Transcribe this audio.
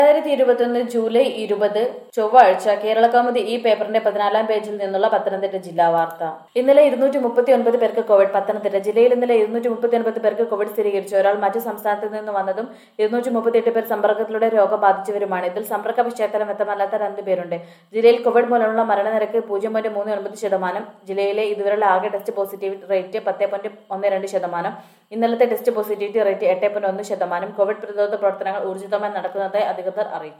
2021 July 20 ചൊവ്വാഴ്ച കേരളകൗമുദി ഈ പേപ്പറിന്റെ 14-ാം പേജിൽ നിന്നുള്ള പത്തനംതിട്ട ജില്ലാ വാർത്ത. ഇന്നലെ 239 പേർക്ക് കോവിഡ്. പത്തനംതിട്ട ജില്ലയിൽ ഇന്നലെ 239 പേർക്ക് കോവിഡ് സ്ഥിരീകരിച്ചു. ഒരാൾ മറ്റു സംസ്ഥാനത്ത് നിന്ന് വന്നതും 238 പേർ സമ്പർക്കത്തിലൂടെ രോഗം ബാധിച്ചവരുമാണ്. ഇതിൽ സമ്പർക്ക പശ്ചാത്തലം വ്യക്തമല്ലാത്ത 2 പേരുണ്ട്. ജില്ലയിൽ കോവിഡ് മൂലമുള്ള മരണനിരക്ക് 0.39%. ജില്ലയിലെ ഇതുവരെയുള്ള ആകെ ടെസ്റ്റ് പോസിറ്റിവിറ്റി റേറ്റ് 10.12%. ഇന്നലത്തെ ടെസ്റ്റ് പോസിറ്റിവിറ്റി റേറ്റ് 8.1%. കോവിഡ് പ്രതിരോധ പ്രവർത്തനങ്ങൾ ഊർജിതമായി നടക്കുന്നതായി അധികൃതർ അറിയിച്ചു.